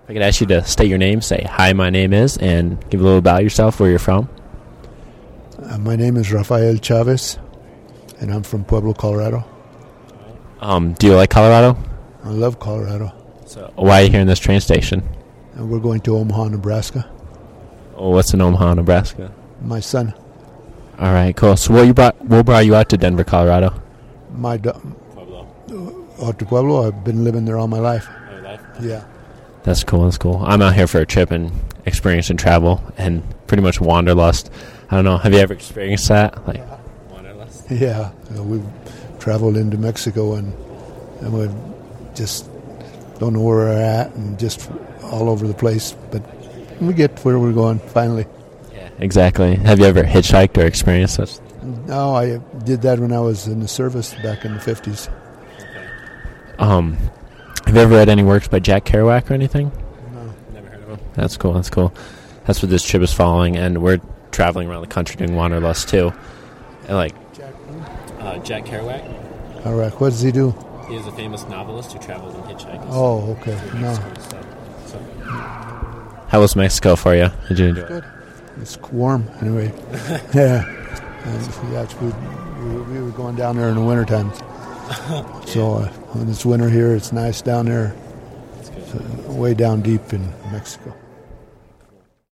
If I could ask you to state your name, say, "Hi, my name is," and give a little about yourself, where you're from. My name is Rafael Chavez, and I'm from Pueblo, Colorado. Do you like Colorado? I love Colorado. So why are you here in this train station? And we're going to Omaha, Nebraska. Oh, what's in Omaha, Nebraska? My son, All right, cool. So what brought you out to Denver, Colorado? Pueblo. Out to Pueblo, I've been living there all my life. Yeah. That's cool. That's cool. I'm out here for a trip and experience and travel and pretty much wanderlust. I don't know. Have you ever experienced that? Like wanderlust? Yeah. We've traveled into Mexico and we just don't know where we're at and just all over the place. But we get where we're going finally. Yeah, exactly. Have you ever hitchhiked or experienced such? No, I did that when I was in the service back in the 50s. Have you ever read any works by Jack Kerouac or anything? No. Never heard of him. That's cool. That's cool. That's what this trip is following, and we're traveling around the country doing wanderlust too. And like Jack Kerouac. All right. What does he do? He is a famous novelist who traveled in hitchhikers. Oh, okay. No. How was Mexico for you? Did you enjoy it? Good. It's warm anyway. Yeah. We were going down there in the wintertime. So when it's winter here, it's nice down there. It's way down deep in Mexico.